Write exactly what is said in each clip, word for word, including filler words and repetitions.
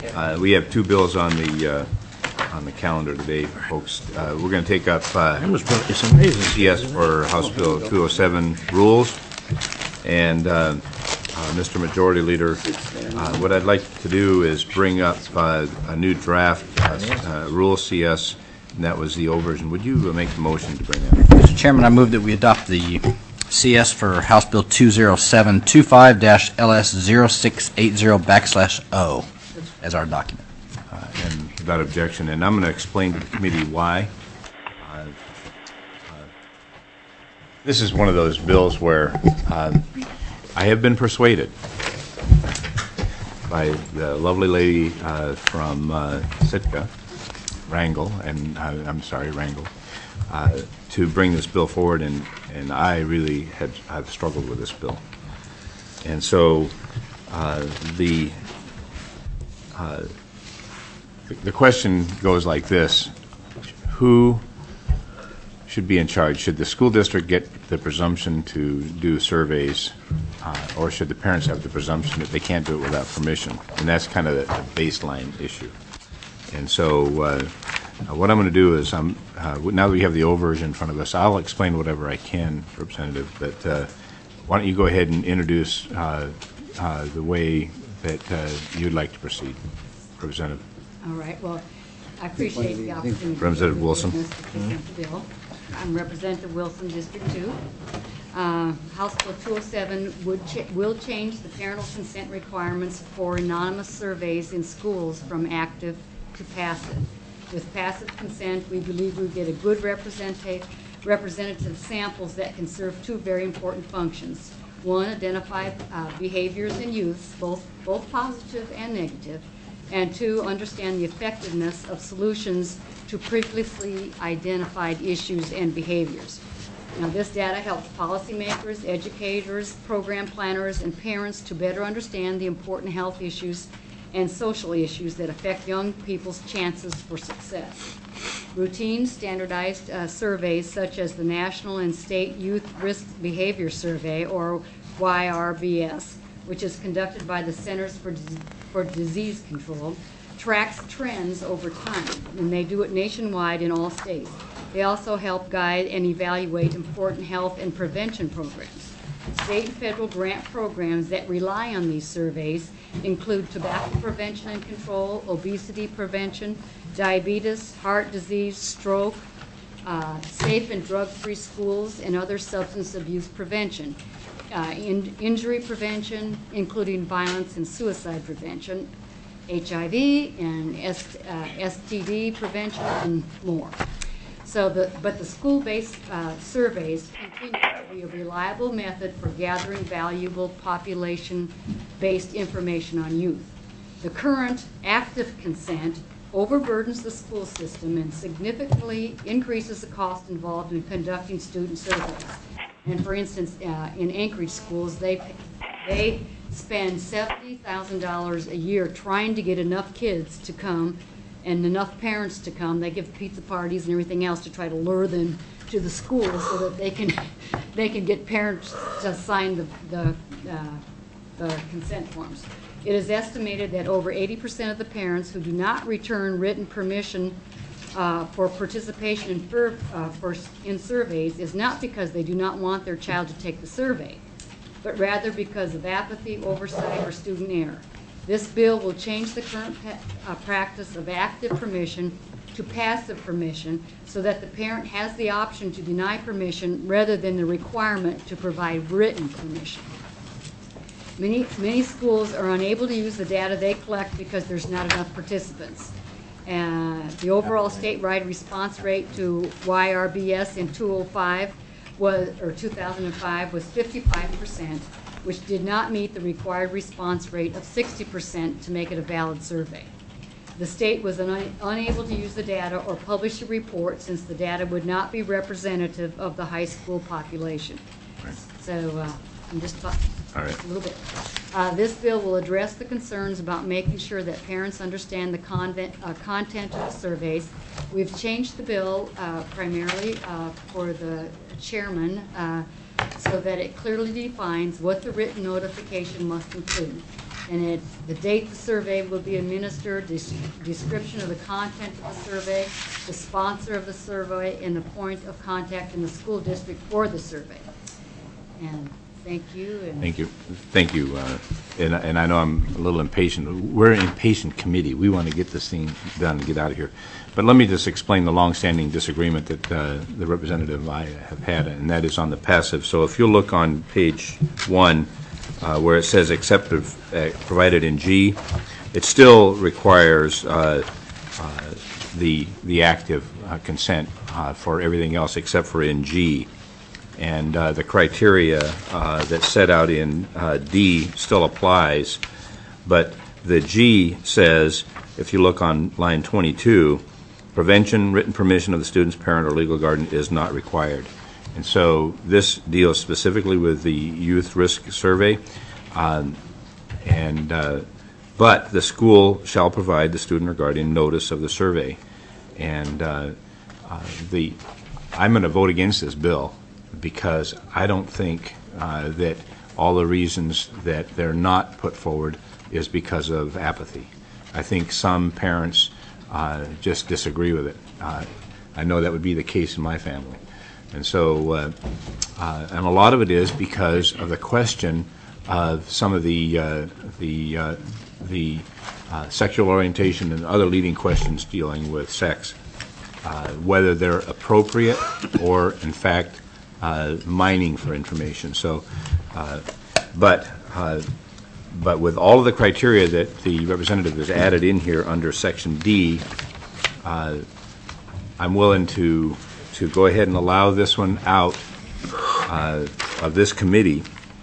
Uh, we have two bills on the uh, on the calendar today, folks. Uh, we're going to take up uh, It's amazing. C S for House Bill two oh seven rules, and uh, uh, Mister Majority Leader, uh, what I'd like to do is bring up uh, a new draft uh, uh, rule C S, and that was the old version. Would you uh, make the motion to bring that? Mister Chairman, I move that we adopt the C S for House Bill two oh seven twenty-five L S zero six eight zero backslash O as our document. Uh, and without objection, and I'm going to explain to the committee why. Uh, uh, this is one of those bills where uh, I have been persuaded by the lovely lady uh, from uh, Sitka, Wrangell, and uh, I'm sorry, Wrangell, uh, to bring this bill forward, and, and I really had have struggled with this bill. And so uh, the uh, the question goes like this: who should be in charge? Should the school district get the presumption to do surveys, uh, or should the parents have the presumption that they can't do it without permission? And that's kind of the, the baseline issue. And so uh, what I'm going to do is, I'm, uh, now that we have the old version in front of us, I'll explain whatever I can, Representative, but uh, why don't you go ahead and introduce uh, uh, the way that uh, you'd like to proceed, Representative. All right. Well, I appreciate the opportunity. Representative Wilson. To present the bill. I'm Representative Wilson, District two. Uh, House Bill two oh seven would ch will change the parental consent requirements for anonymous surveys in schools from active to passive. With passive consent, we believe we get a good representative, representative samples that can serve two very important functions. One, identify uh, behaviors in youth, both, both positive and negative, and two, understand the effectiveness of solutions to previously identified issues and behaviors. Now, this data helps policymakers, educators, program planners, and parents to better understand the important health issues and social issues that affect young people's chances for success. Routine standardized uh, surveys such as the National and State Youth Risk Behavior Survey, or Y R B S, which is conducted by the Centers for, Dis for Disease Control, tracks trends over time, and they do it nationwide in all states. They also help guide and evaluate important health and prevention programs. State and federal grant programs that rely on these surveys include tobacco prevention and control, obesity prevention, diabetes, heart disease, stroke, uh, safe and drug-free schools, and other substance abuse prevention, uh, in injury prevention, including violence and suicide prevention, H I V and S, uh, S T D prevention, and more. So the, but the school-based uh, surveys continue to be a reliable method for gathering valuable population-based information on youth. The current active consent overburdens the school system and significantly increases the cost involved in conducting student surveys. And for instance, uh, in Anchorage schools, they, they spend seventy thousand dollars a year trying to get enough kids to come and enough parents to come. They give pizza parties and everything else to try to lure them to the school so that they can they can get parents to sign the, the, uh, the consent forms. It is estimated that over eighty percent of the parents who do not return written permission uh, for participation in, fur, uh, for, in surveys is not because they do not want their child to take the survey, but rather because of apathy, oversight, or student error. This bill will change the current uh, practice of active permission to passive permission so that the parent has the option to deny permission rather than the requirement to provide written permission. Many, many schools are unable to use the data they collect because there's not enough participants. Uh, the overall statewide response rate to Y R B S in two oh five was, or two thousand five was fifty-five percent, which did not meet the required response rate of sixty percent to make it a valid survey. The state was un unable to use the data or publish a report since the data would not be representative of the high school population. Right. So uh, I'm just talking right. a little bit. Uh, this bill will address the concerns about making sure that parents understand the content, uh, content of the surveys. We've changed the bill uh, primarily uh, for the chairman uh, so that it clearly defines what the written notification must include. And it, the date the survey will be administered, des- description of the content of the survey, the sponsor of the survey, and the point of contact in the school district for the survey. And thank you. And Thank you. Thank you. Uh, and, and I know I'm a little impatient. We're an impatient committee. We want to get this thing done and get out of here. But let me just explain the longstanding disagreement that uh, the representative and I have had, and that is on the passive. So if you look on page one, uh, where it says except uh, provided in G, it still requires uh, uh, the the active uh, consent uh, for everything else except for in G. And uh, the criteria uh, that's set out in uh, D still applies, but the G says, if you look on line twenty-two, prevention, written permission of the student's parent or legal guardian is not required. And so this deals specifically with the youth risk survey, um, and uh, but the school shall provide the student or guardian notice of the survey. And uh, uh, the I'm going to vote against this bill, because I don't think uh, that all the reasons that they're not put forward is because of apathy. I think some parents uh, just disagree with it. Uh, I know that would be the case in my family. And so, uh, uh, and a lot of it is because of the question of some of the, uh, the, uh, the uh, sexual orientation and other leading questions dealing with sex, uh, whether they're appropriate or, in fact, Uh, mining for information. So, uh, but uh, but with all of the criteria that the representative has added in here under Section D, uh, I'm willing to to go ahead and allow this one out uh, of this committee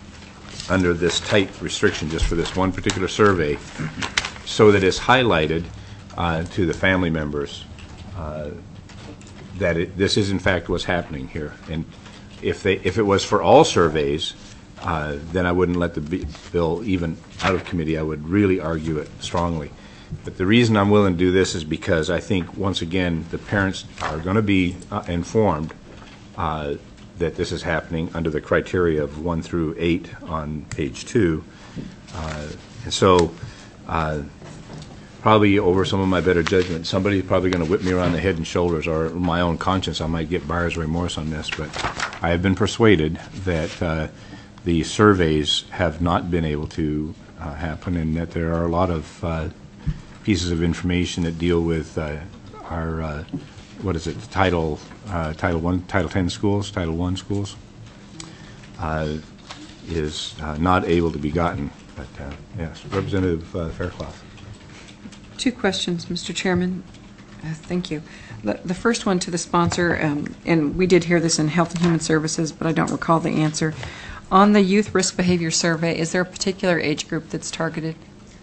under this tight restriction just for this one particular survey, so that it's highlighted uh, to the family members uh, that it, this is in fact what's happening here. And If they, if it was for all surveys, uh, then I wouldn't let the b- bill even out of committee. I would really argue it strongly. But the reason I'm willing to do this is because I think, once again, the parents are going to be uh, informed uh, that this is happening under the criteria of one through eight on page two. Uh, and so, uh, probably over some of my better judgment, somebody's probably going to whip me around the head and shoulders, or my own conscience, I might get buyer's remorse on this, but I have been persuaded that uh, the surveys have not been able to uh, happen, and that there are a lot of uh, pieces of information that deal with uh, our, uh, what is it, Title uh, Title One, Title Ten schools, Title One schools, uh, is uh, not able to be gotten. But uh, yes, Representative uh, Fairclough. Two questions, Mister Chairman. Uh, thank you. The, the first one to the sponsor, um, and we did hear this in Health and Human Services, but I don't recall the answer. On the Youth Risk Behavior Survey, is there a particular age group that's targeted?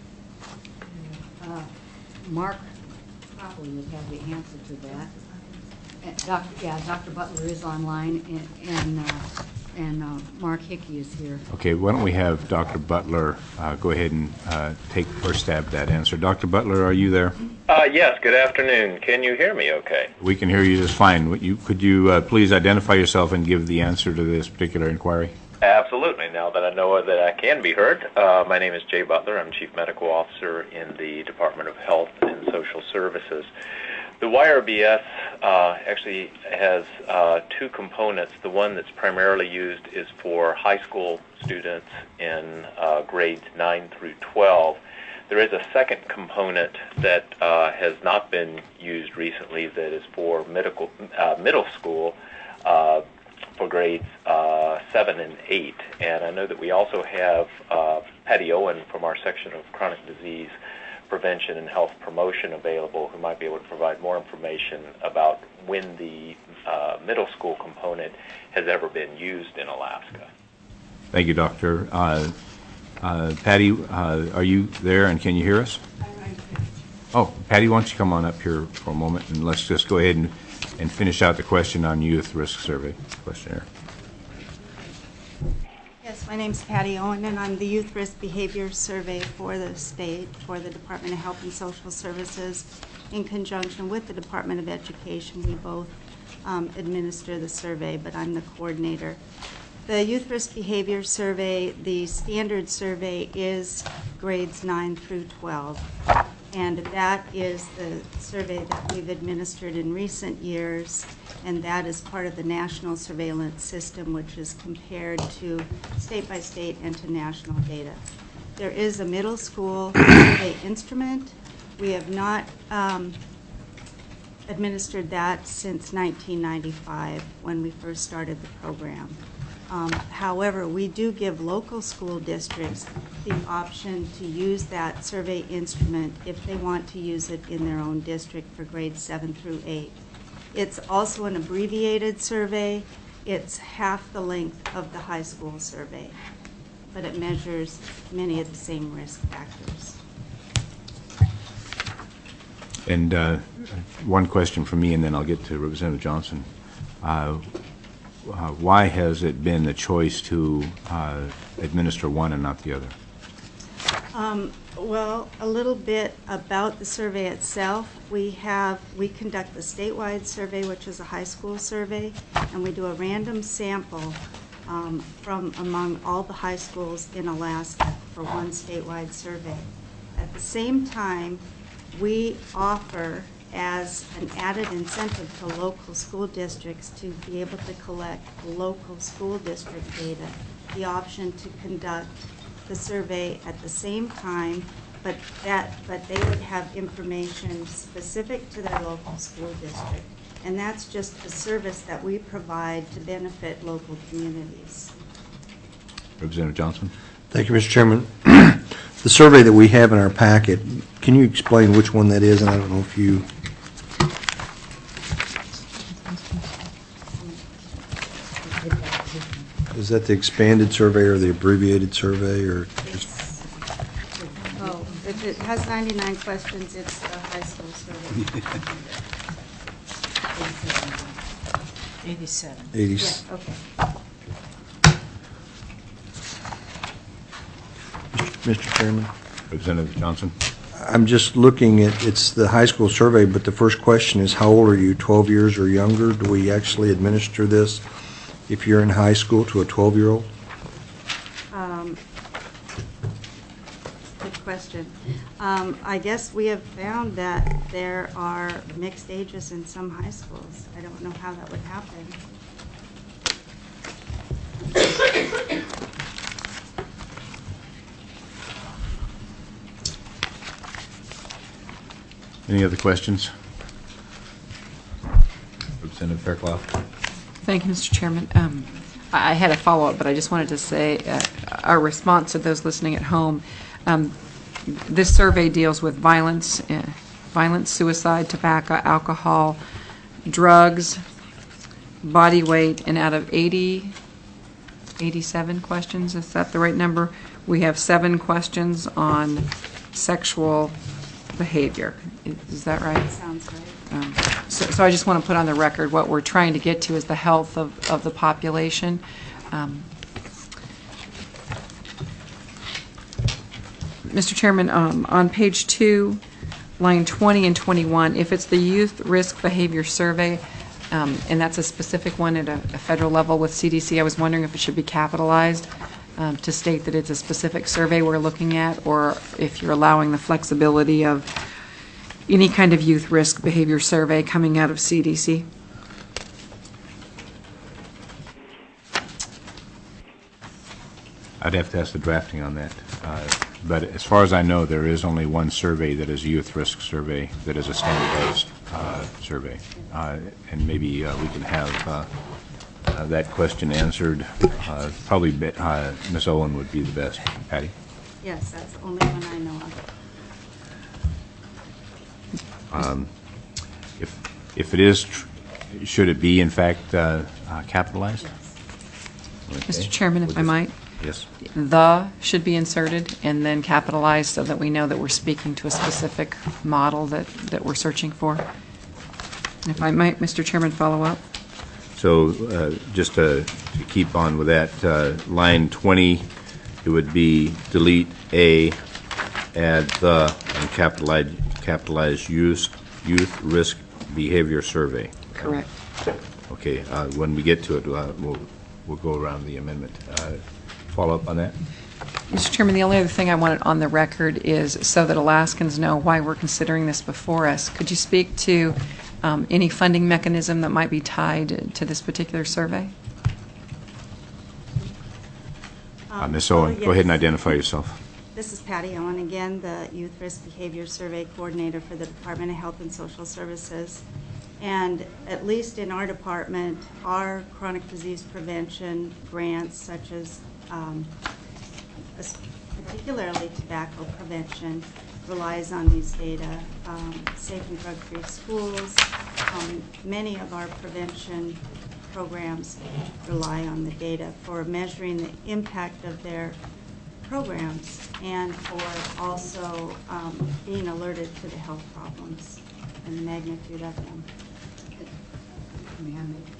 uh, Mark probably would have the answer to that. Uh, Doc, yeah, Doctor Butler is online, and and, uh, and uh, Mark Hickey is here. Okay, why don't we have Doctor Butler uh, go ahead and uh, take first stab at that answer. Doctor Butler, are you there? Uh, yes, good afternoon. Can you hear me okay? We can hear you just fine. Would you, could you uh, please identify yourself and give the answer to this particular inquiry? Absolutely. Now that I know that I can be heard, uh, my name is Jay Butler. I'm Chief Medical Officer in the Department of Health and Social Services. The Y R B S uh, actually has uh, two components. The one that's primarily used is for high school students in uh, grades nine through twelve. There is a second component that uh, has not been used recently that is for medical, uh, middle school uh, for grades uh, seven and eight. And I know that we also have uh, Patty Owen from our section of chronic disease prevention and health promotion available, who might be able to provide more information about when the uh, middle school component has ever been used in Alaska. Thank you, Doctor. Uh, uh, Patty, uh, are you there, and can you hear us? Oh, Patty, why don't you come on up here for a moment, and let's just go ahead and, and finish out the question on youth risk survey questionnaire. Yes, my name's Patty Owen, and I'm the Youth Risk Behavior Survey for the state, for the Department of Health and Social Services. In conjunction with the Department of Education, we both um, administer the survey, but I'm the coordinator. The Youth Risk Behavior Survey, the standard survey is grades nine through twelve. And that is the survey that we've administered in recent years, and that is part of the national surveillance system, which is compared to state by state and to national data. There is a middle school survey instrument. We have not um, administered that since nineteen ninety-five, when we first started the program. Um, however, we do give local school districts the option to use that survey instrument if they want to use it in their own district for grades seven through eight. It's also an abbreviated survey. It's half the length of the high school survey, but it measures many of the same risk factors. And uh, one question from me, and then I'll get to Representative Johnson. Uh, Uh, why has it been the choice to uh, administer one and not the other? Um, well, a little bit about the survey itself. We have, we conduct the statewide survey, which is a high school survey, and we do a random sample um, from among all the high schools in Alaska for one statewide survey. At the same time, we offer, as an added incentive to local school districts to be able to collect local school district data, the option to conduct the survey at the same time, but that but they would have information specific to their local school district. And that's just a service that we provide to benefit local communities. Representative Johnson? Thank you, Mister Chairman. The survey that we have in our packet, can you explain which one that is? And I don't know if you... Is that the expanded survey or the abbreviated survey, or just... Oh, if it has ninety-nine questions, it's the high school survey. eighty-seven. eighty? Yeah, okay. Mister Chairman? Representative Johnson? I'm just looking at, it's the high school survey, but the first question is, how old are you, twelve years or younger? Do we actually administer this if you're in high school to a twelve-year-old? Um, Good question. Um, I guess we have found that there are mixed ages in some high schools. I don't know how that would happen. Any other questions? Representative Fairclough? Thank you, Mister Chairman. Um, I I had a follow-up, but I just wanted to say uh, our response to those listening at home. Um, this survey deals with violence, uh, violence, suicide, tobacco, alcohol, drugs, body weight, and out of eighty, eighty-seven questions, is that the right number? We have seven questions on sexual behavior. Is, is that right? Sounds right. Um, so, so I just want to put on the record what we're trying to get to is the health of, of the population. Um, Mister Chairman, um, on page two, line twenty and twenty-one, if it's the Youth Risk Behavior Survey, um, and that's a specific one at a, a federal level with C D C, I was wondering if it should be capitalized um, to state that it's a specific survey we're looking at, or if you're allowing the flexibility of any kind of youth risk behavior survey coming out of C D C. I'd have to ask the drafting on that. Uh, but as far as I know, there is only one survey that is a youth risk survey that is a standardized uh, survey. Uh, and maybe uh, we can have uh, uh, that question answered. Uh, probably be, uh, Miz Owen would be the best. Patty? Yes, that's the only one I know of. Um, if if it is, tr should it be in fact uh, uh, capitalized? Okay. Mister Chairman, if We'll I just- might, Yes. the should be inserted and then capitalized so that we know that we're speaking to a specific model that, that we're searching for. If I might, Mister Chairman, follow up. So uh, just to, to keep on with that, uh, line twenty, it would be delete A, add the, and capitalize, capitalize youth, youth risk behavior survey. Correct. Okay, uh, when we get to it, uh, we'll, we'll go around the amendment. Uh, Follow up on that? Mister Chairman, the only other thing I wanted on the record is so that Alaskans know why we're considering this before us. Could you speak to um, any funding mechanism that might be tied to this particular survey? Uh, Miz Owen, oh, go ahead and yes. identify yourself. This is Patty Owen again, the Youth Risk Behavior Survey Coordinator for the Department of Health and Social Services. And at least in our department, our chronic disease prevention grants, such as um, as particularly tobacco prevention, relies on these data. Um, safe and drug-free schools, um, many of our prevention programs rely on the data for measuring the impact of their programs and for also um, being alerted to the health problems and the magnitude of them. May I make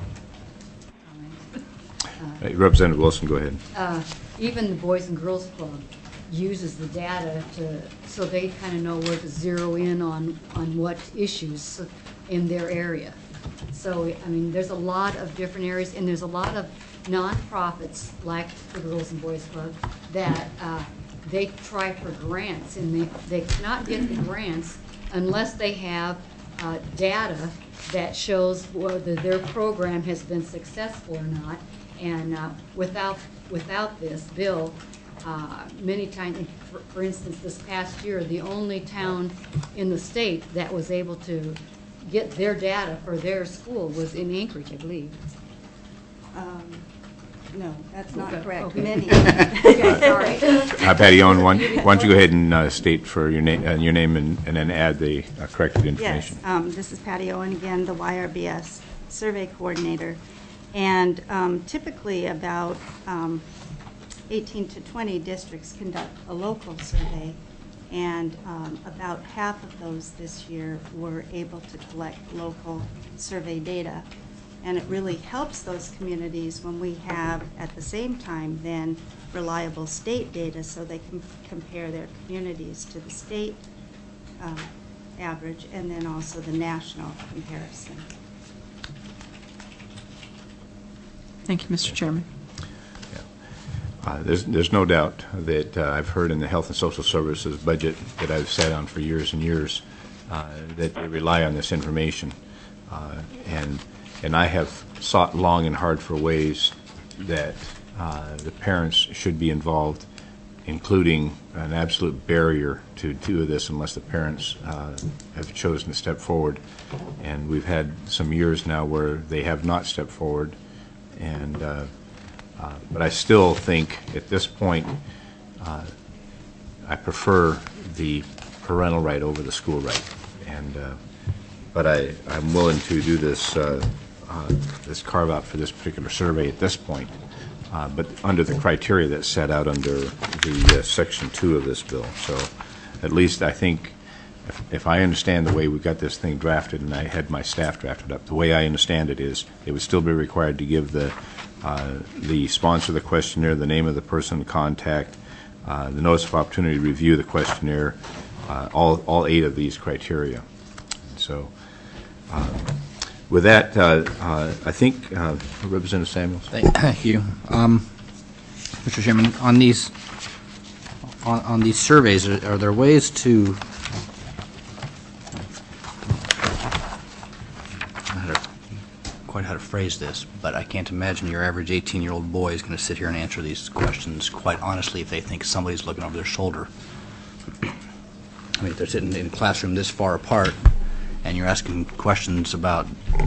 comment? Uh, Representative Wilson, go ahead. Uh, even the Boys and Girls Club uses the data to, so they kind of know where to zero in on, on what issues in their area. So, I mean, there's a lot of different areas, and there's a lot of nonprofits like the Girls and Boys Club that uh, they try for grants, and they, they cannot get the grants unless they have uh, data that shows whether their program has been successful or not. And uh, without without this bill, uh, many times, for, for instance, this past year, the only town in the state that was able to get their data for their school was in Anchorage, I believe. Um, no, that's not Okay, correct. okay. Many. Okay, sorry. Uh, Patty Owen, why why don't you go ahead and uh, state for your name, uh, your name, and, and then add the uh, corrected information. Yes, um, this is Patty Owen again, the Y R B S Survey Coordinator. And um, typically about um, eighteen to twenty districts conduct a local survey, and um, about half of those this year were able to collect local survey data. And it really helps those communities when we have, at the same time, then reliable state data so they can compare their communities to the state uh, average and then also the national comparison. Thank you, Mister Chairman. Uh, There's, there's no doubt that uh, I've heard in the Health and Social Services budget that I've sat on for years and years uh, that they rely on this information. Uh, and, and I have sought long and hard for ways that uh, the parents should be involved, including an absolute barrier to do this unless the parents uh, have chosen to step forward. And we've had some years now where they have not stepped forward. And uh, Uh, but I still think at this point uh, I prefer the parental right over the school right. And uh, but I, I'm willing to do this uh, uh, this carve out for this particular survey at this point, uh, but under the criteria that's set out under the uh, section two of this bill. So at least I think if, if I understand the way we got this thing drafted, and I had my staff drafted up, the way I understand it is it would still be required to give the Uh, the sponsor of the questionnaire, the name of the person to contact, uh, the notice of opportunity to review the questionnaire, uh, all, all eight of these criteria. So uh, with that, uh, uh, I think, uh, Representative Samuels. Thank thank you. Um, Mister Chairman, on these, on, on these surveys, are, are there ways to, quite how to phrase this, but I can't imagine your average eighteen-year-old boy is going to sit here and answer these questions quite honestly if they think somebody's looking over their shoulder. I mean, if they're sitting in a classroom this far apart and you're asking questions about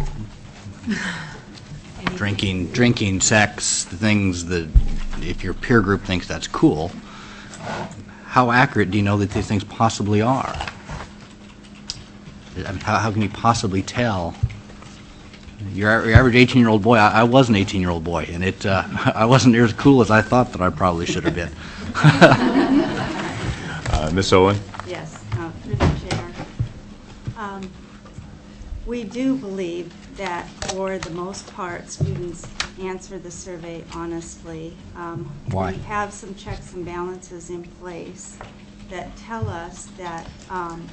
drinking, drinking, sex, the things that if your peer group thinks that's cool, how accurate do you know that these things possibly are? I mean, how, how can you possibly tell? Your, your average eighteen-year-old boy, I, I was an eighteen-year-old boy, and it uh, I wasn't near as cool as I thought that I probably should have been. uh, Miz Owen? Yes, uh, through the chair. Um, we do believe that for the most part, students answer the survey honestly. Um, Why? We have some checks and balances in place that tell us that, um,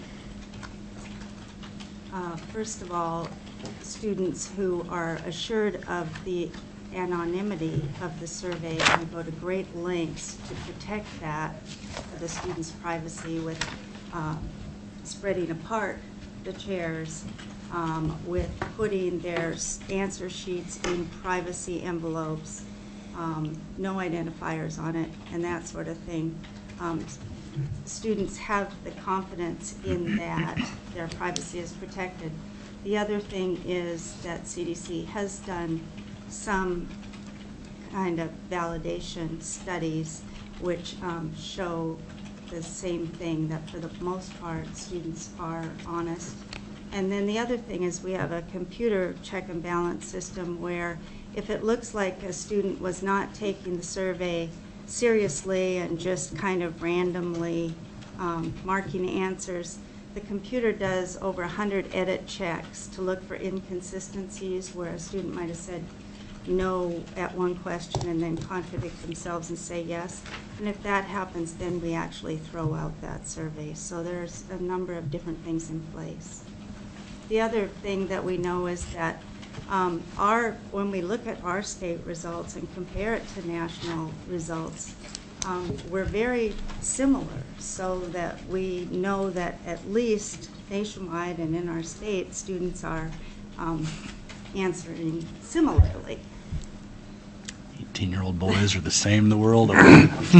uh, first of all, students who are assured of the anonymity of the survey, and we go to great lengths to protect that, the students' privacy, with um, spreading apart the chairs, um, with putting their s- answer sheets in privacy envelopes, um, no identifiers on it, and that sort of thing. Um, s- students have the confidence in that their privacy is protected. The other thing is that C D C has done some kind of validation studies which um, show the same thing, that for the most part, students are honest. And then the other thing is we have a computer check and balance system where if it looks like a student was not taking the survey seriously and just kind of randomly um, marking answers, the computer does over one hundred edit checks to look for inconsistencies where a student might have said no at one question and then contradict themselves and say yes. And if that happens, then we actually throw out that survey. So there's a number of different things in place. The other thing that we know is that um, our, when we look at our state results and compare it to national results, um, we're very similar, so that we know that at least nationwide and in our state, students are um, answering similarly. eighteen-year-old boys are the same the world over.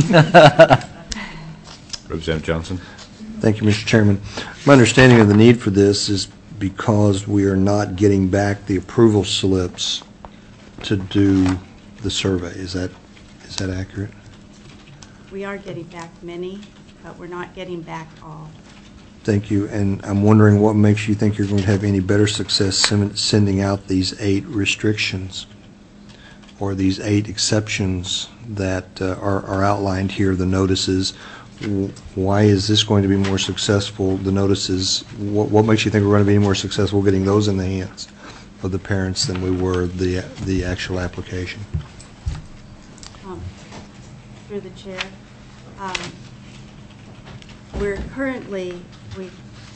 Representative Johnson? Thank you, Mister Chairman. My understanding of the need for this is because we are not getting back the approval slips to do the survey. Is that, is that accurate? We are getting back many, but we're not getting back all. Thank you. And I'm wondering what makes you think you're going to have any better success sem- sending out these eight restrictions or these eight exceptions that uh, are, are outlined here, the notices. W- Why is this going to be more successful, the notices? What, what makes you think we're going to be more successful getting those in the hands of the parents than we were the, the actual application? Um, Through the chair, um, we're currently, we,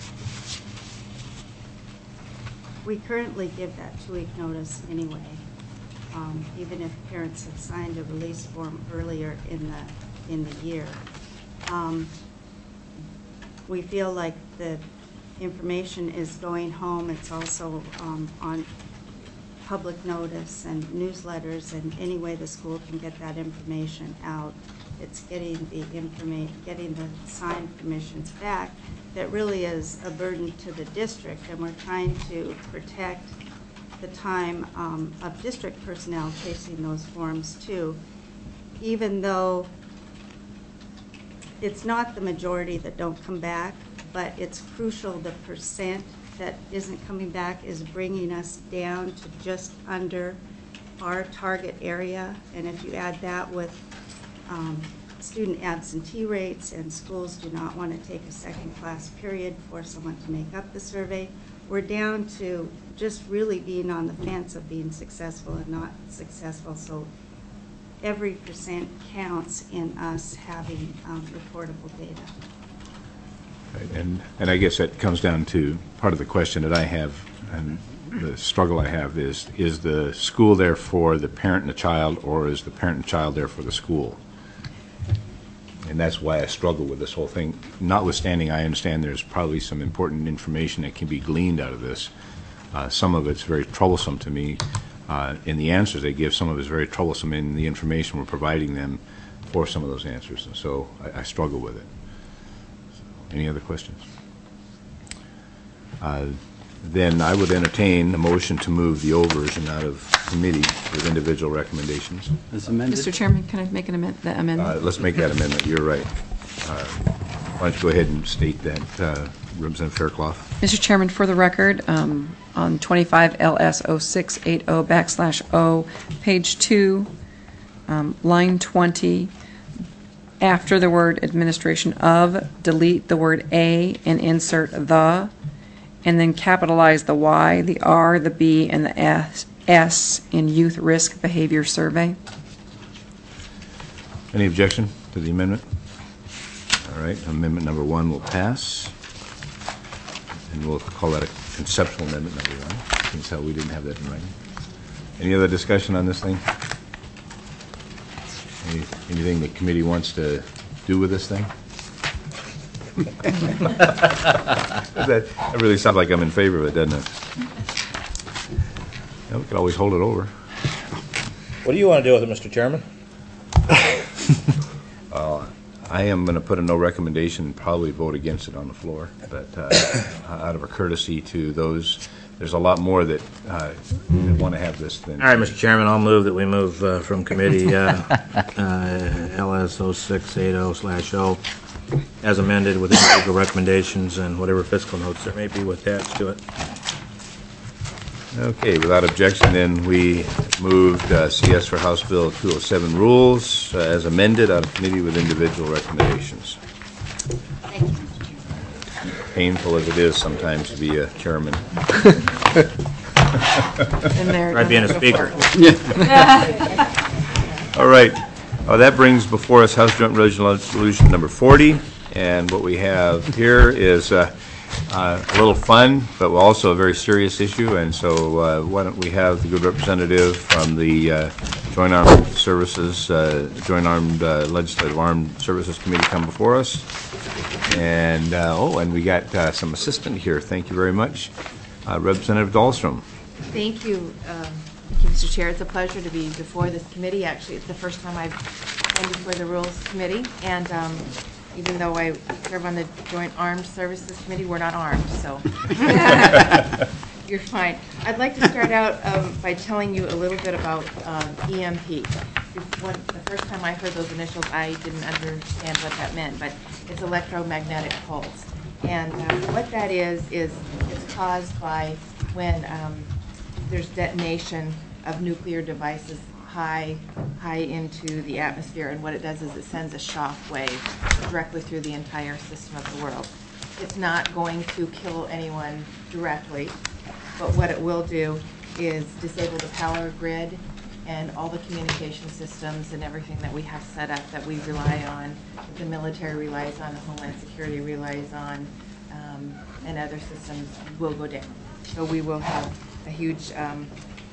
we currently give that two-week notice anyway, um, even if parents have signed a release form earlier in the, in the year. Um, we feel like the information is going home. It's also um, on public notice and newsletters, and any way the school can get that information out. It's getting the information, getting the signed permissions back that really is a burden to the district, and we're trying to protect the time um, of district personnel chasing those forms too, even though it's not the majority that don't come back, but it's crucial the percent that isn't coming back is bringing us down to just under our target area. And if you add that with um, student absentee rates, and schools do not want to take a second class period for someone to make up the survey, we're down to just really being on the fence of being successful and not successful. So every percent counts in us having um, reportable data. Right, And, and I guess that comes down to part of the question that I have, and the struggle I have is, is the school there for the parent and the child, or is the parent and child there for the school? And that's why I struggle with this whole thing. Notwithstanding, I understand there's probably some important information that can be gleaned out of this. Uh, some of it's very troublesome to me uh, in the answers they give. Some of it's very troublesome in the information we're providing them for some of those answers. And so I, I struggle with it. Any other questions? Uh, Then I would entertain a motion to move the old version out of committee with individual recommendations. As amended? Mister Chairman, can I make an amend- the Uh, amendment? Let's make that amendment. You're right. Uh, Why don't you go ahead and state that, uh, Representative Fairclough? Mister Chairman, for the record, um, on twenty-five L S oh six eighty backslash O, page two, um, line twenty, after the word administration of, delete the word a and insert the, and then capitalize the Y, the R, the B, and the S, S in Youth Risk Behavior Survey. Any objection to the amendment? All right, amendment number one will pass. And we'll call that a conceptual amendment number one, since how we didn't have that in writing. Any other discussion on this thing? any- anything the committee wants to do with this thing? That that really sounds like I'm in favor of it, doesn't it? Yeah, we could always hold it over. What do you want to do with it, Mister Chairman? I am going to put a no recommendation and probably vote against it on the floor, but uh, out of a courtesy to those, there's a lot more that uh, that want to have this than... All right, Mister Chairman, I'll move that we move uh, from committee uh, uh, L S oh six eighty slash oh as amended with individual recommendations and whatever fiscal notes there may be attached to it. Okay, without objection, then, we moved uh, C S for House Bill two oh seven rules uh, as amended out of committee with individual recommendations. Thank you, Mister Chairman. Painful as it is sometimes to be a chairman. And there- Right being a speaker. All right, uh, that brings before us House Joint Resolution Number forty, and what we have here is uh, uh, a little fun, but also a very serious issue, and so uh, why don't we have the good representative from the uh, Joint Armed Services, uh, Joint Armed uh, Legislative Armed Services Committee come before us. And, uh, oh, and we got uh, some assistant here. Thank you very much. Uh, Representative Dahlstrom. Thank you. Um, Thank you, Mister Chair. It's a pleasure to be before this committee. Actually, it's the first time I've been before the Rules Committee, and um, even though I serve on the Joint Armed Services Committee, we're not armed, so you're fine. I'd like to start out um, by telling you a little bit about um, E M P. When, the first time I heard those initials, I didn't understand what that meant, but it's electromagnetic pulse. And uh, what that is, is it's caused by when um, there's detonation of nuclear devices high, high into the atmosphere, and what it does is it sends a shock wave directly through the entire system of the world. It's not going to kill anyone directly, but what it will do is disable the power grid and all the communication systems and everything that we have set up that we rely on, that the military relies on, the Homeland Security relies on, um, and other systems will go down. So we will have a huge um,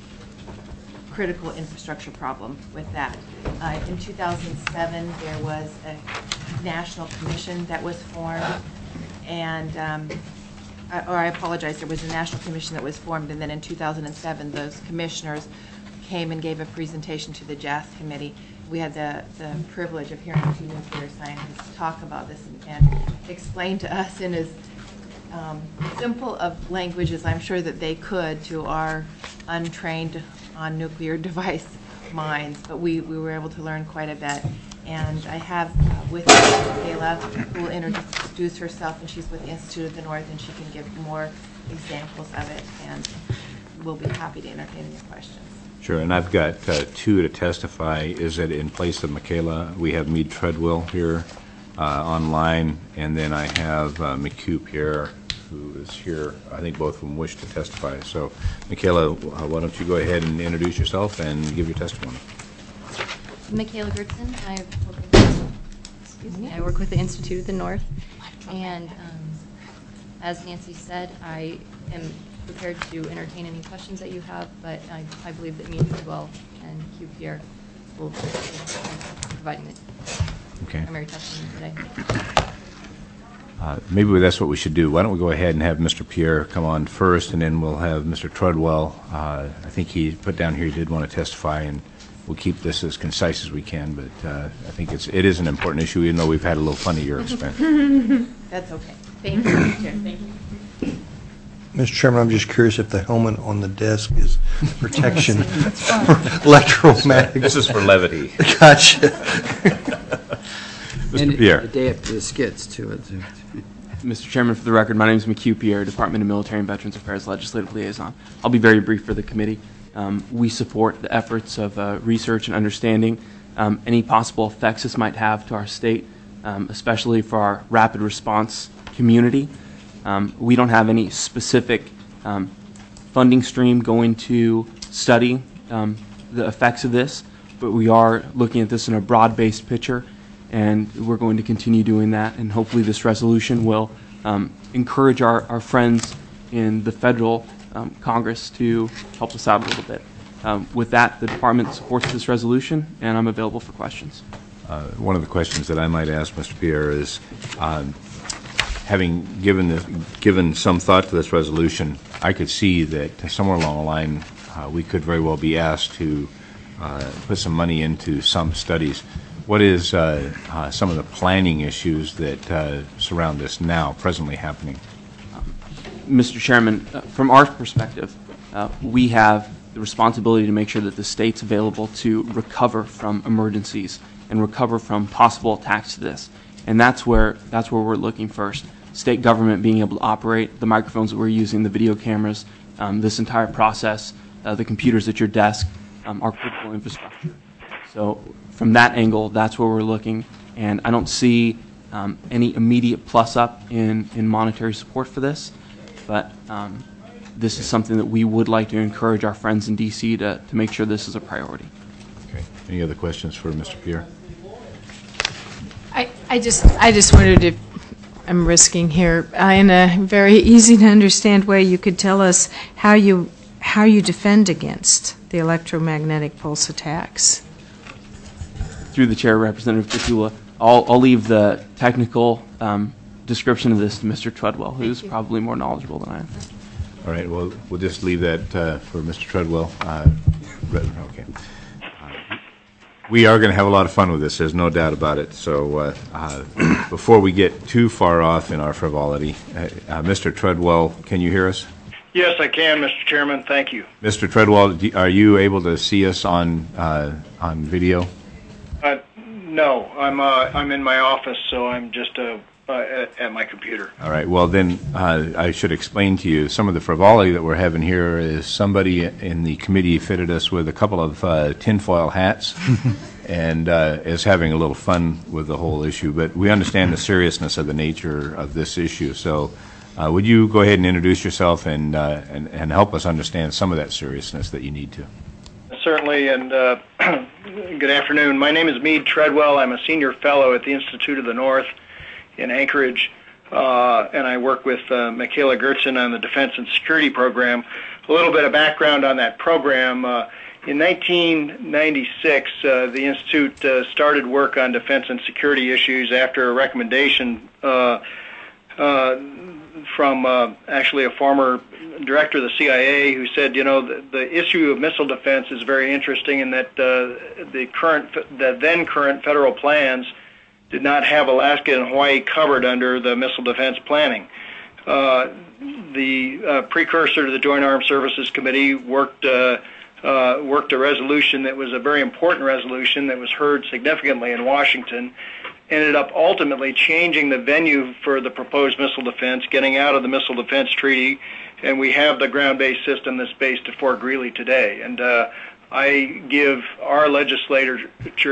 critical infrastructure problem with that. Uh, in two thousand seven, there was a national commission that was formed, and, um, uh, or I apologize, there was a national commission that was formed, and then in two thousand seven, those commissioners came and gave a presentation to the J A S committee. We had the, the privilege of hearing two nuclear scientists talk about this and, and explain to us in as um, simple of language as I'm sure that they could to our untrained on nuclear device minds, but we, we were able to learn quite a bit. And I have uh, with me Kayla, who will introduce herself, and she's with the Institute of the North, and she can give more examples of it, and we'll be happy to entertain your questions. Sure, and I've got uh, two to testify. Is that in place of Michaela, we have Meade Treadwell here uh, online, and then I have uh, McHugh Pierre, who is here. I think both of them wish to testify. So, Michaela, uh, why don't you go ahead and introduce yourself and give your testimony. Michaela Gertson. I work with, excuse me, I work with the Institute of the North, and um, as Nancy said, I am prepared to entertain any questions that you have, but I, I believe that me as well and Hugh Pierre will be providing the Okay. primary testimony today. Uh, maybe that's what we should do. Why don't we go ahead and have Mister Pierre come on first, and then we'll have Mister Treadwell. Uh, I think he put down here he did want to testify, and we'll keep this as concise as we can, but uh, I think it's, it is an important issue, even though we've had a little fun at your expense. That's okay. Thank you, Mister Chair. Thank you. Mister Chairman, I'm just curious if the helmet on the desk is protection for electromagnetic. This is for levity. Gotcha. Mister And Pierre. the day after the skits, too. It's- Mister Chairman, for the record, my name is McHugh Pierre, Department of Military and Veterans Affairs Legislative Liaison. I'll be very brief for the committee. Um, we support the efforts of uh, research and understanding um, any possible effects this might have to our state, um, especially for our rapid response community. Um, we don't have any specific um, funding stream going to study um, the effects of this, but we are looking at this in a broad-based picture, and we're going to continue doing that, and hopefully this resolution will um, encourage our, our friends in the federal um, Congress to help us out a little bit. Um, With that, the department supports this resolution, and I'm available for questions. Uh, One of the questions that I might ask Mister Pierre is, um, having given this, given some thought to this resolution, I could see that somewhere along the line uh, we could very well be asked to uh, put some money into some studies. What is uh, uh, some of the planning issues that uh, surround this now, presently happening? Mister Chairman, uh, from our perspective, uh, we have the responsibility to make sure that the state's available to recover from emergencies and recover from possible attacks to this. And that's where, that's where we're looking first. State government being able to operate the microphones that we're using, the video cameras, um, this entire process, uh, the computers at your desk, um, our critical infrastructure. So from that angle, that's where we're looking. And I don't see um, any immediate plus up in, in monetary support for this. But um, this is something that we would like to encourage our friends in D C to, to make sure this is a priority. Okay. Any other questions for Mister Pierre? I, I just I just wondered if I'm risking here uh, in a very easy to understand way you could tell us how you how you defend against the electromagnetic pulse attacks. Through the chair, Representative Petula, I'll, I'll leave the technical um, description of this to Mister Treadwell, who's probably more knowledgeable than I am. All right, well, we'll just leave that uh, for Mister Treadwell. Uh, okay. Uh, we are going to have a lot of fun with this, there's no doubt about it. So uh, uh, before we get too far off in our frivolity, uh, uh, Mister Treadwell, can you hear us? Yes, I can, Mister Chairman. Thank you. Mister Treadwell, do, are you able to see us on uh, on video? Uh, no, I'm uh, I'm in my office, so I'm just uh, uh, at, at my computer. All right. Well, then uh, I should explain to you some of the frivolity that we're having here is somebody in the committee fitted us with a couple of uh, tinfoil hats and uh, is having a little fun with the whole issue. But we understand the seriousness of the nature of this issue. So uh, would you go ahead and introduce yourself and, uh, and, and help us understand some of that seriousness that you need to? Certainly, and uh, good afternoon. My name is Meade Treadwell. I'm a senior fellow at the Institute of the North in Anchorage, uh, and I work with uh, Michaela Gertzen on the Defense and Security Program. A little bit of background on that program. Uh, in nineteen ninety-six, uh, the Institute uh, started work on defense and security issues after a recommendation uh, uh, from uh, actually a former director of the C I A who said, you know, the, the issue of missile defense is very interesting in that uh, the current, the then current federal plans did not have Alaska and Hawaii covered under the missile defense planning. Uh, the uh, precursor to the Joint Armed Services Committee worked uh, uh, worked a resolution that was a very important resolution that was heard significantly in Washington, ended up ultimately changing the venue for the proposed missile defense, getting out of the Missile Defense Treaty, and we have the ground-based system that's based at Fort Greely today. And uh, I give our legislators,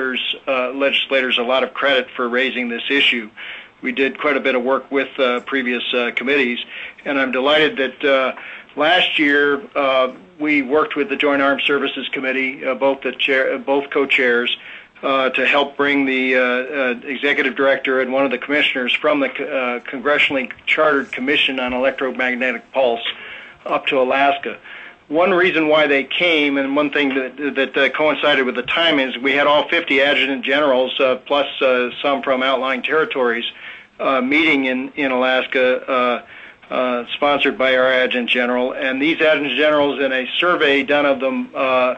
uh, legislators a lot of credit for raising this issue. We did quite a bit of work with uh, previous uh, committees, and I'm delighted that uh, last year uh, we worked with the Joint Armed Services Committee, uh, both the chair, uh, both co-chairs, uh, to help bring the uh, uh, executive director and one of the commissioners from the uh, congressionally chartered Commission on Electromagnetic Pulse up to Alaska. One reason why they came, and one thing that, that uh, coincided with the time, is we had all fifty adjutant generals, uh, plus uh, some from outlying territories, uh, meeting in, in Alaska, uh, uh, sponsored by our adjutant general. And these adjutant generals, in a survey done of them uh,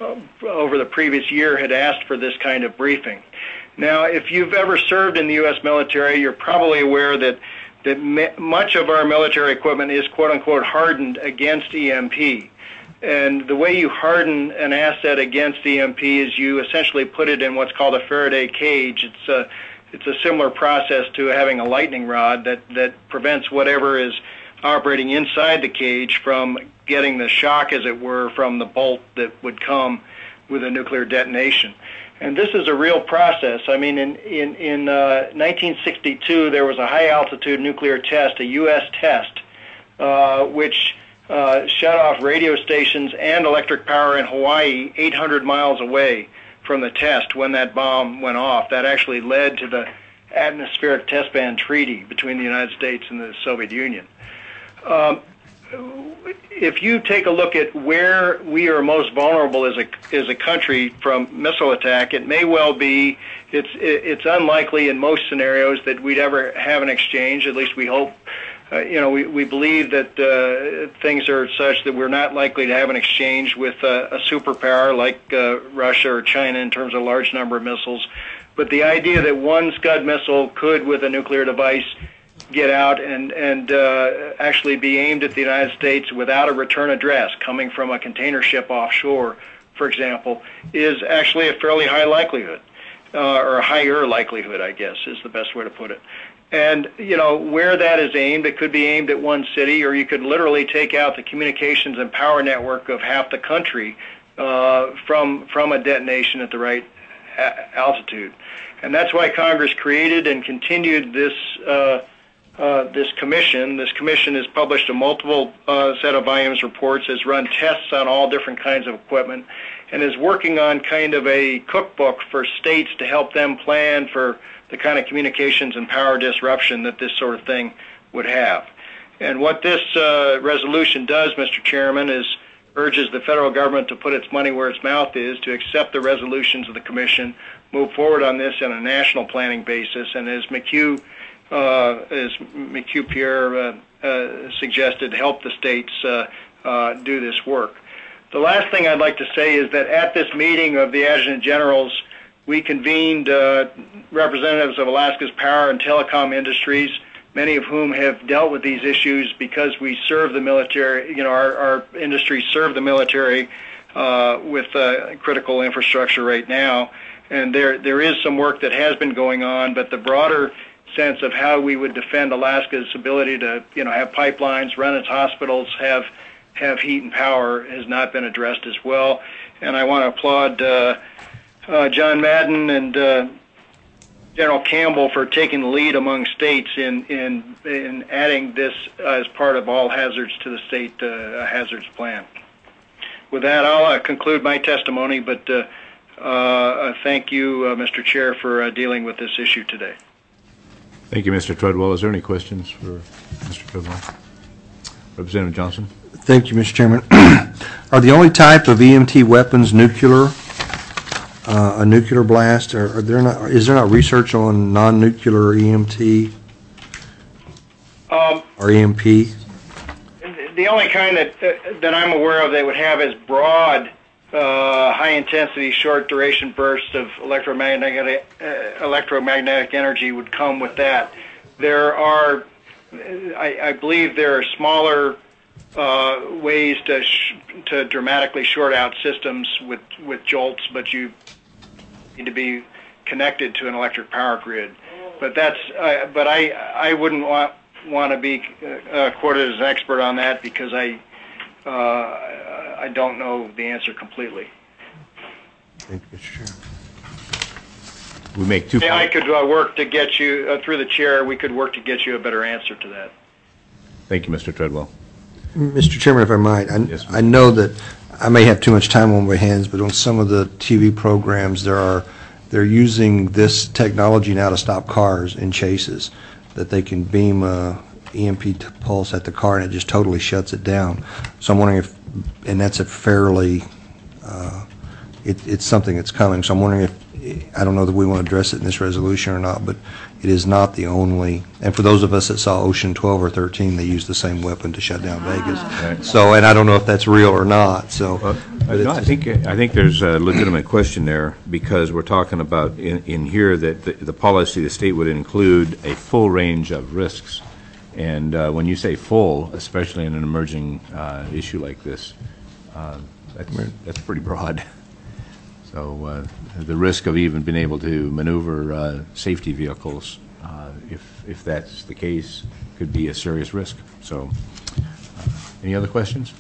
over the previous year, had asked for this kind of briefing. Now, if you've ever served in the U S military, you're probably aware that that much of our military equipment is quote-unquote hardened against E M P. And the way you harden an asset against E M P is you essentially put it in what's called a Faraday cage. It's a, it's a similar process to having a lightning rod that, that prevents whatever is operating inside the cage from getting the shock, as it were, from the bolt that would come with a nuclear detonation. And this is a real process. I mean, in, in, in uh, nineteen sixty-two, there was a high-altitude nuclear test, a U S test, uh, which uh, shut off radio stations and electric power in Hawaii eight hundred miles away from the test when that bomb went off. That actually led to the Atmospheric Test Ban Treaty between the United States and the Soviet Union. Um, if you take a look at where we are most vulnerable as a as a country from missile attack, it may well be it's it's unlikely in most scenarios that we'd ever have an exchange. At least we hope. Uh, you know, we, we believe that uh, things are such that we're not likely to have an exchange with uh, a superpower like uh, Russia or China in terms of a large number of missiles. But the idea that one Scud missile could, with a nuclear device, get out and, and uh, actually be aimed at the United States without a return address coming from a container ship offshore, for example, is actually a fairly high likelihood, uh, or a higher likelihood, I guess, is the best way to put it. And, you know, where that is aimed, it could be aimed at one city, or you could literally take out the communications and power network of half the country uh, from from a detonation at the right a- altitude. And that's why Congress created and continued this uh, uh, this commission. This commission has published a multiple uh, set of volumes reports, has run tests on all different kinds of equipment, and is working on kind of a cookbook for states to help them plan for the kind of communications and power disruption that this sort of thing would have. And what this uh, resolution does, Mister Chairman, is urges the federal government to put its money where its mouth is, to accept the resolutions of the Commission, move forward on this on a national planning basis, and as McHugh, uh, as McHugh Pierre uh, uh, suggested, help the states uh, uh, do this work. The last thing I'd like to say is that at this meeting of the Adjutant Generals, we convened uh, representatives of Alaska's power and telecom industries, many of whom have dealt with these issues because we serve the military, you know, our, our industries serve the military uh, with uh, critical infrastructure right now. And there there is some work that has been going on, but the broader sense of how we would defend Alaska's ability to, you know, have pipelines, run its hospitals, have have heat and power has not been addressed as well. And I want to applaud uh, Uh, John Madden and uh, General Campbell for taking the lead among states in in, in adding this as part of all hazards to the state uh, hazards plan. With that, I'll uh, conclude my testimony, but uh, uh, thank you, uh, Mister Chair, for uh, dealing with this issue today. Thank you, Mister Treadwell. Is there any questions for Mister Treadwell? Representative Johnson. Thank you, Mister Chairman. Are the only type of E M T weapons nuclear? Uh, a nuclear blast, or are there not? Is there not research on non-nuclear E M T um, or E M P? The only kind that uh, that I'm aware of that would have as broad, uh, high-intensity, short-duration bursts of electromagnetic uh, electromagnetic energy would come with that. There are, I, I believe, there are smaller uh, ways to sh- to dramatically short out systems with with jolts, but you need to be connected to an electric power grid. But that's, uh, but I, I wouldn't want want to be uh, quoted as an expert on that because I, uh, I don't know the answer completely. Thank you, Mister Chair. We make two. Yeah, I could uh, work to get you uh, through the chair. We could work to get you a better answer to that. Thank you, Mister Treadwell. Mister Chairman, if I might, I, Yes, I know that I may have too much time on my hands, but on some of the T V programs, there are they're using this technology now to stop cars in chases, that they can beam a E M P pulse at the car and it just totally shuts it down. So I'm wondering if, and that's a fairly, uh, it, it's something that's coming. So I'm wondering if, I don't know that we want to address it in this resolution or not, but it is not the only, and for those of us that saw Ocean twelve or thirteen, they used the same weapon to shut down Vegas. Right. So, and I don't know if that's real or not, so. Well, but no, it's- I think I think there's a legitimate question there because we're talking about in, in here that the, the policy of the state would include a full range of risks, and uh, when you say full, especially in an emerging uh, issue like this, uh, that's that's pretty broad. So uh, the risk of even being able to maneuver uh, safety vehicles, uh, if if that's the case, could be a serious risk. So, uh, any other questions?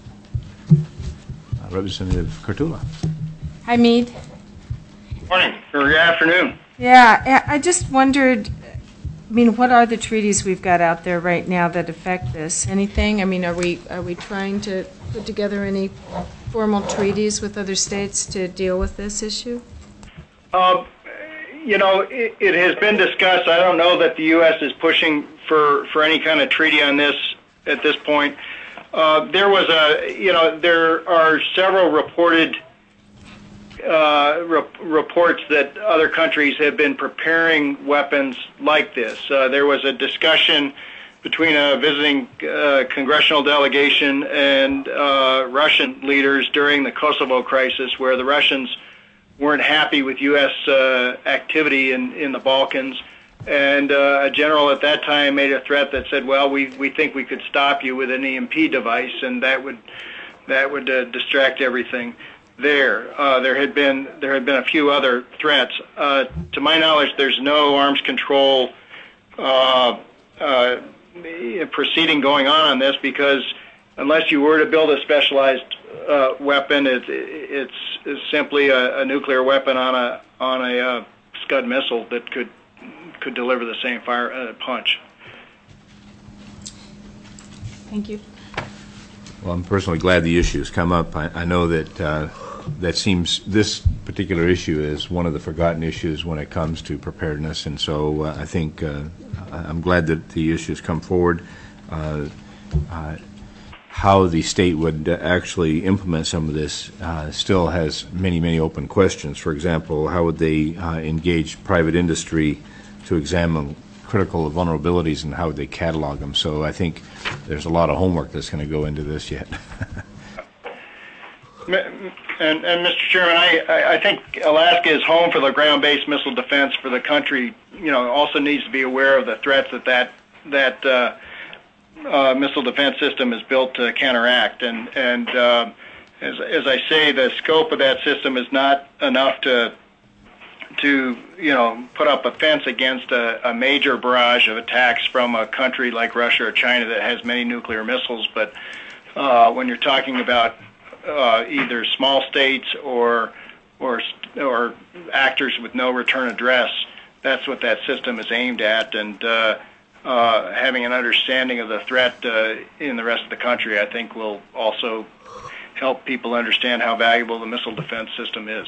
Uh, Representative Kurtula. Hi, Mead. Morning or good afternoon. Yeah, I I just wondered, I mean, what are the treaties we've got out there right now that affect this? Anything? I mean, are we are we trying to put together any formal treaties with other states to deal with this issue? Um, you know, it, it has been discussed. I don't know that the U S is pushing for, for any kind of treaty on this at this point. uh, there was a, you know, there are several reported uh, re- reports that other countries have been preparing weapons like this. Uh, there was a discussion between a visiting uh, congressional delegation and uh, Russian leaders during the Kosovo crisis, where the Russians weren't happy with U S uh, activity in, in the Balkans. And uh, a general at that time made a threat that said, well, we, we think we could stop you with an E M P device, and that would that would uh, distract everything there. Uh, there had been there had been a few other threats. Uh, to my knowledge, there's no arms control uh, uh, proceeding going on on this, because unless you were to build a specialized uh, weapon, it, it's, it's simply a, a nuclear weapon on a on a uh, Scud missile that could could deliver the same fire uh, punch. Thank you. Well, I'm personally glad the issue has come up. I, I know that uh, that seems this particular issue is one of the forgotten issues when it comes to preparedness, and so uh, I think uh, I'm glad that the issue has come forward. Uh, uh, how the state would actually implement some of this uh, still has many, many open questions. For example, how would they uh, engage private industry to examine critical vulnerabilities, and how would they catalog them? So I think there's a lot of homework that's going to go into this yet. and, and Mister Chairman, I, I think Alaska is home for the ground-based missile defense for the country. You know, also needs to be aware of the threats that that that uh, uh, missile defense system is built to counteract. And and uh, as as I say, the scope of that system is not enough to. to, you know, put up a fence against a, a major barrage of attacks from a country like Russia or China that has many nuclear missiles. But uh, when you're talking about uh, either small states or, or, or actors with no return address, that's what that system is aimed at. And uh, uh, having an understanding of the threat uh, in the rest of the country, I think, will also help people understand how valuable the missile defense system is.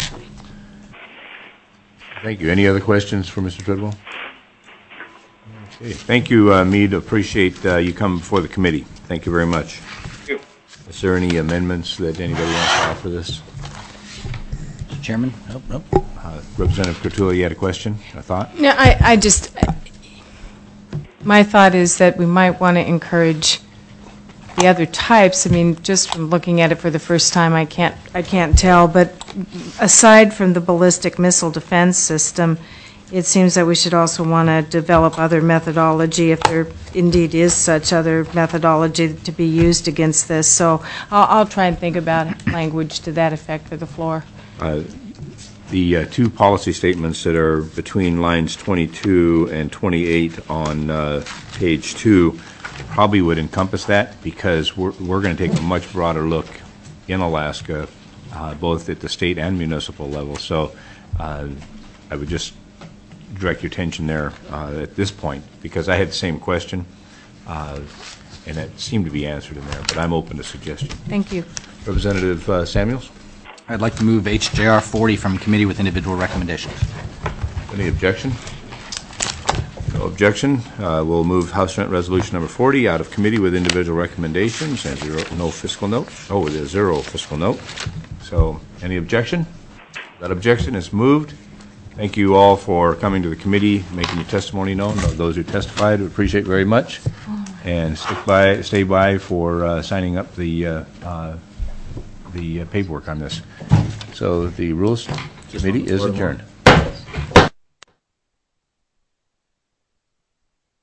Thank you. Any other questions for Mister Treadwell? Okay. Thank you, uh, Meade. Appreciate uh, you coming before the committee. Thank you very much. Thank you. Is there any amendments that anybody wants to offer this? Mister Chairman? Nope, nope. Uh, Representative Cotulla, you had a question, a thought? No, I, I just, my thought is that we might want to encourage the other types. I mean, just from looking at it for the first time, I can't, I can't tell, but aside from the ballistic missile defense system, it seems that we should also want to develop other methodology, if there indeed is such other methodology to be used against this. So I'll, I'll try and think about language to that effect for the floor. Uh, the uh, two policy statements that are between lines twenty-two and twenty-eight on uh, page two probably would encompass that, because we're, we're going to take a much broader look in Alaska, uh, both at the state and municipal level. So uh, I would just direct your attention there uh, at this point, because I had the same question, uh, and it seemed to be answered in there, but I'm open to suggestion. Thank you. Representative uh, Samuels? I'd like to move H J R forty from committee with individual recommendations. Any objection? No objection. Uh, we'll move House Senate Resolution Number forty out of committee with individual recommendations and zero, no fiscal note. Oh, there's zero fiscal note. So, any objection? That objection is moved. Thank you all for coming to the committee, making your testimony known. Those who testified, we appreciate very much. And stick by, stay by for uh, signing up the uh, uh, the uh, paperwork on this. So the Rules Committee is adjourned.